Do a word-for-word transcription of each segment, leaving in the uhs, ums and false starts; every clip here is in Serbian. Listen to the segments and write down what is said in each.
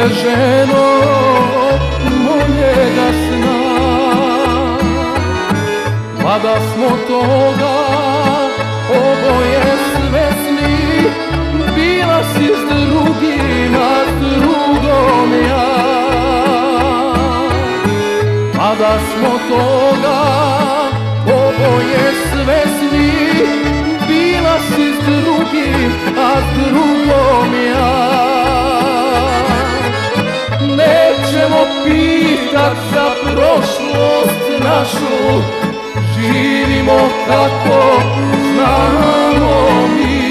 ženo mojega sna. Mada smo toga oboje svesni, bila si s drugim, a s drugom ja. Mada smo toga oboje svesni, bila si s drugim, a s drugom ja. Nećemo pitat za prošlost našu, živimo kako znamo mi.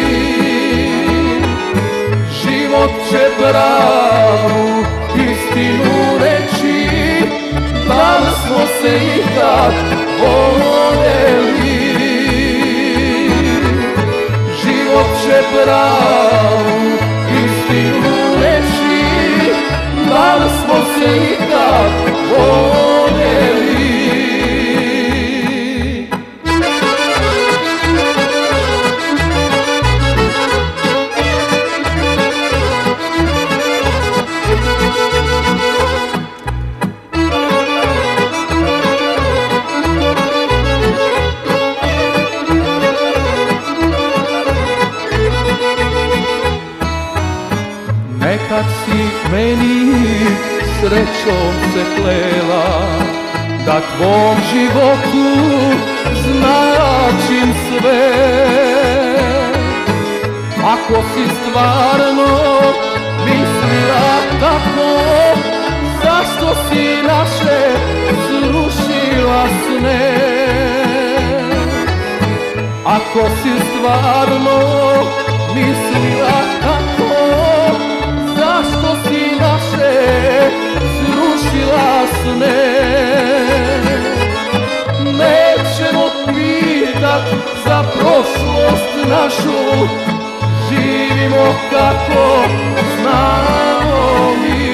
Život će pravu istinu reći, da li smo se ikad voljeli. Život će pravu istinu reći, da li smo se ikad voljeli. Nekad si meni srećom se klela, da tvom životu značim sve. Ako si stvarno mislila tako, zašto si naše srušila sne? Ako si stvarno mislila tako, zašto si naše srušila sne? Nećemo pitat za prošlost našu, živimo kako znamo mi.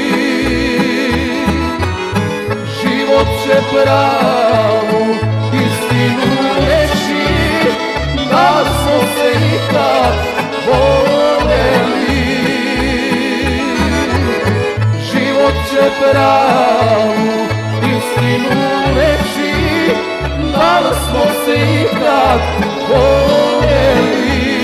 Život će pravu istinu reći, da smo se ikad voljeli. Život će pravu istinu reći, da li smo se ikad voljeli.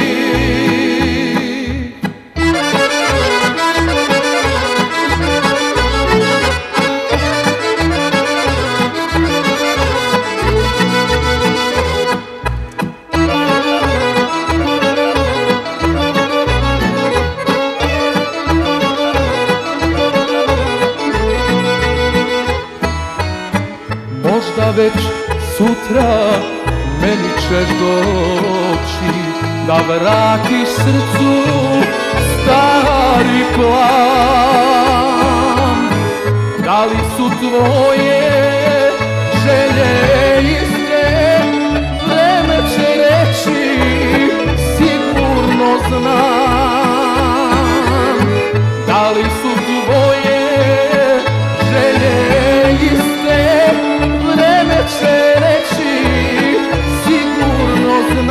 Možda već sutra meni ćeš doći, da vratiš srcu stari plan. Da li su tvoje želje iste, vreme će reći, sigurno znam. Da li su tvoje želje iste, vreme će reći, sigurno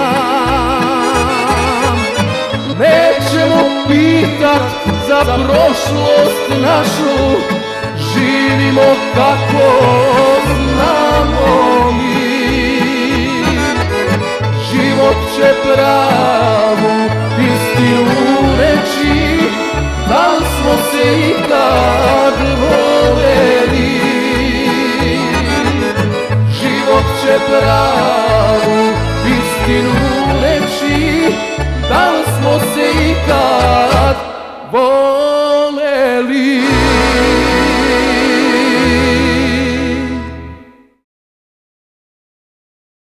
znam. Nećemo pitat za prošlost našu, živimo kako znamo mi. Život će pravu istinu reći, da li smo se ikad voljeli. Život će pravu istinu reći, da li smo se ikad voljeli.